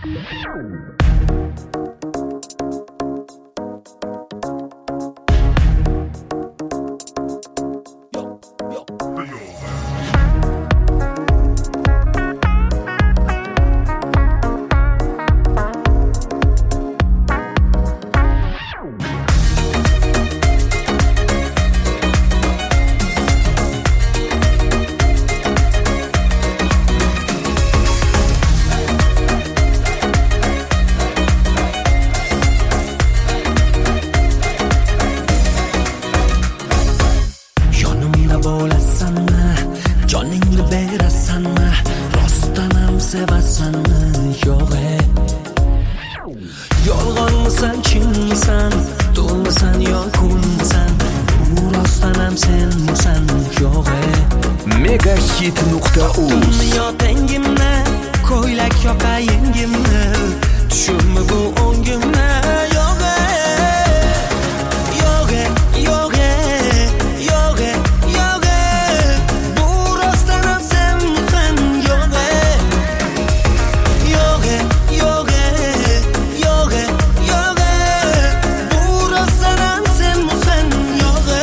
Yolg'onmisan, chinmisan, to'lmisan yo kunmisan, bu rostdanam senmisan yo'g'e. Megahit.uz Yo tengimni, ko'ylak yoqa yengimni, tushunmi bu o'ngimni yo'g'e. Yo'g'e, yo'g'e, yo'g'e, yo'g'e, bu rostdanam senmisan yo'g'e. Yo'g'e, yo'g'e, yo'g'e, yo'g'e, bu rostdanam senmisan yo'g'e.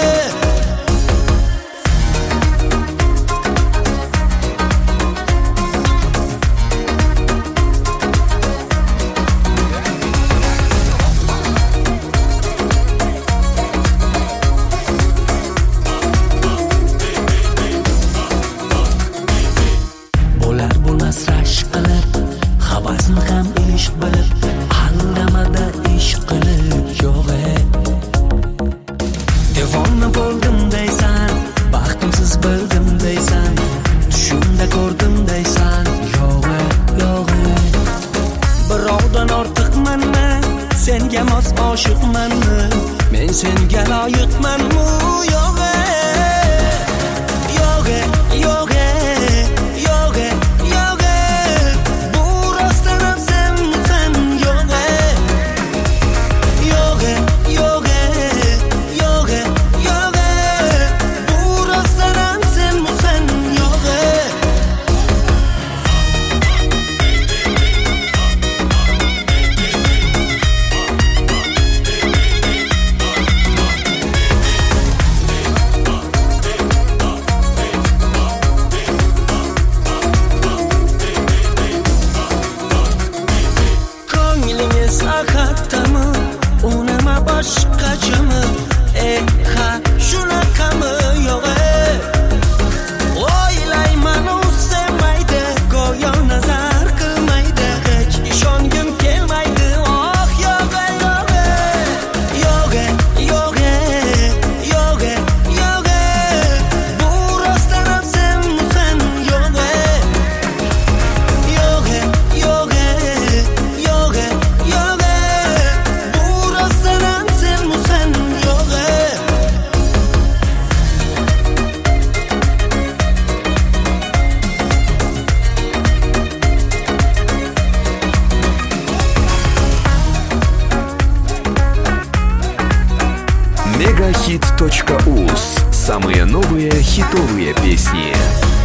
Bo'lar bo'lmas rashk qilib, havasni ham ishq bilib, aldamada ish qilib yo'g'e. Devona bo'ldim deysan, baxtimsiz bildim deysan, tushimda ko'rdim deysan yo'g'e, yo'g'e. Birovdan ortiqmanmi, senga mos oshiqmanmi, men senga loyiqmanmi yo'g'e. Yo'g'e, yo'g'e, yo'g'e, yo'g'e, bu rostdanam senmisan yo'g'e. Yo'g'e, yo'g'e, yo'g'e, yo'g'e, bu rostdanam senmisan yo'g'e. Ko'nglingiz axatdami, unama boshqachami, ha shunaqami yo'g'e. O'ylayman u sevmaydi, go'yo nazar qilmaydi, hech ishongim kelmaydi, oh yo'g'e, yo'g'e. Yo'g'e, yo'g'e, yo'g'e, yo'g'e, bu rostdanam senmisan yo'g'e. Yo'g'e, yo'g'e, yo'g'e, yo'g'e, bu rostdanam senmisan yo'g'e. Megahit.uz. Самые новые хитовые песни.